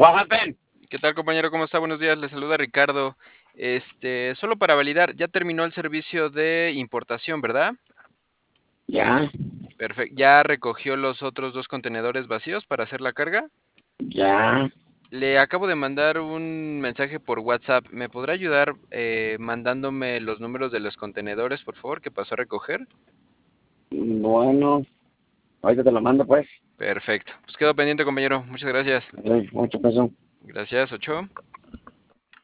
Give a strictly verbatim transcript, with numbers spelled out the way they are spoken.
What happened? ¿Qué tal, compañero? ¿Cómo está? Buenos días, le saluda Ricardo. Este, solo para validar, ya terminó el servicio de importación, ¿verdad? Ya, Perfecto. ¿Ya recogió los otros dos contenedores vacíos para hacer la carga? ya. Le acabo de mandar un mensaje por WhatsApp. ¿Me podrá ayudar eh, mandándome los números de los contenedores, por favor, que pasó a recoger? Bueno, ahorita te lo mando, pues. Perfecto. Pues quedo pendiente, compañero. Muchas gracias. Eh, Mucho peso. Gracias, Ocho.